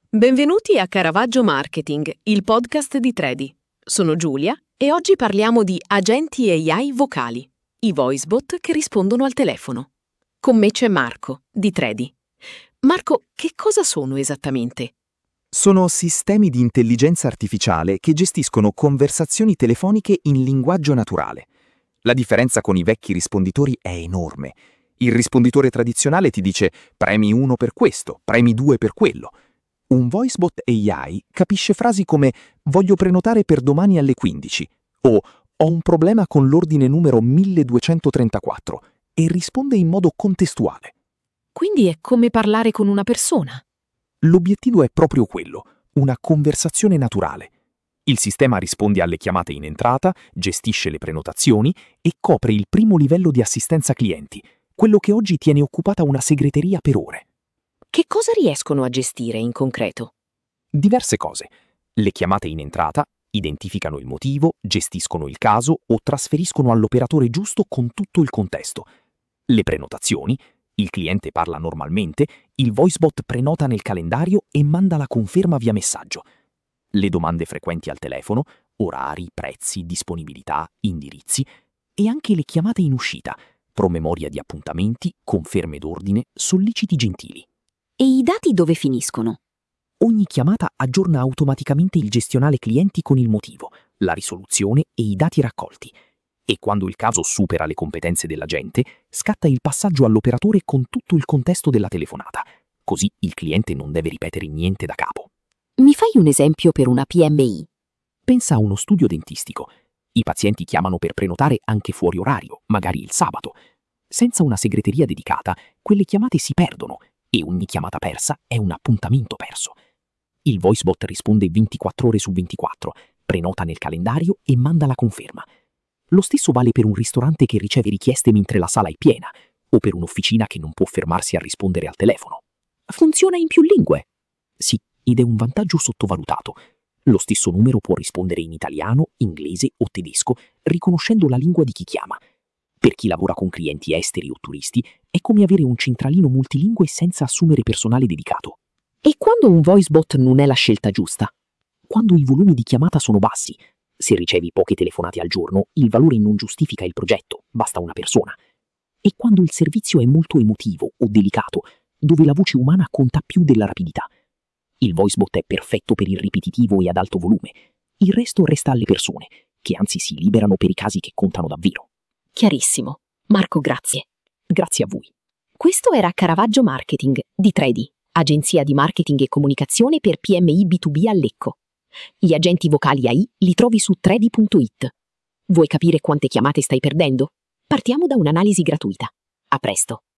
Benvenuti a Caravaggio Marketing, il podcast di Tredi. Sono Giulia e oggi parliamo di agenti AI vocali, i voicebot che rispondono al telefono. Con me c'è Marco, di Tredi. Marco, che cosa sono esattamente? Sono sistemi di intelligenza artificiale che gestiscono conversazioni telefoniche in linguaggio naturale. La differenza con i vecchi risponditori è enorme. Il risponditore tradizionale ti dice premi 1 per questo, premi 2 per quello. Un voicebot AI capisce frasi come voglio prenotare per domani alle 15 o ho un problema con l'ordine numero 1234 e risponde in modo contestuale. Quindi è come parlare con una persona. L'obiettivo è proprio quello, una conversazione naturale. Il sistema risponde alle chiamate in entrata, gestisce le prenotazioni e copre il primo livello di assistenza clienti, quello che oggi tiene occupata una segreteria per ore. Che cosa riescono a gestire in concreto? Diverse cose. Le chiamate in entrata identificano il motivo, gestiscono il caso o trasferiscono all'operatore giusto con tutto il contesto. Le prenotazioni, il cliente parla normalmente, il voicebot prenota nel calendario e manda la conferma via messaggio. Le domande frequenti al telefono, orari, prezzi, disponibilità, indirizzi e anche le chiamate in uscita, promemoria di appuntamenti, conferme d'ordine, solleciti gentili. E i dati dove finiscono? Ogni chiamata aggiorna automaticamente il gestionale clienti con il motivo, la risoluzione e i dati raccolti. E quando il caso supera le competenze dell'agente, scatta il passaggio all'operatore con tutto il contesto della telefonata. Così il cliente non deve ripetere niente da capo. Mi fai un esempio per una PMI? Pensa a uno studio dentistico. I pazienti chiamano per prenotare anche fuori orario, magari il sabato. Senza una segreteria dedicata, quelle chiamate si perdono e ogni chiamata persa è un appuntamento perso. Il voicebot risponde 24 ore su 24, prenota nel calendario e manda la conferma. Lo stesso vale per un ristorante che riceve richieste mentre la sala è piena o per un'officina che non può fermarsi a rispondere al telefono. Funziona in più lingue. Sì, ed è un vantaggio sottovalutato. Lo stesso numero può rispondere in italiano, inglese o tedesco, riconoscendo la lingua di chi chiama. Per chi lavora con clienti esteri o turisti, è come avere un centralino multilingue senza assumere personale dedicato. E quando un voicebot non è la scelta giusta? Quando i volumi di chiamata sono bassi. Se ricevi poche telefonate al giorno, il valore non giustifica il progetto, basta una persona. E quando il servizio è molto emotivo o delicato, dove la voce umana conta più della rapidità. Il voicebot è perfetto per il ripetitivo e ad alto volume. Il resto resta alle persone, che anzi si liberano per i casi che contano davvero. Chiarissimo. Marco, grazie. Grazie a voi. Questo era Caravaggio Marketing di Tredi, agenzia di marketing e comunicazione per PMI B2B a Lecco. Gli agenti vocali AI li trovi su tredi.it. Vuoi capire quante chiamate stai perdendo? Partiamo da un'analisi gratuita. A presto!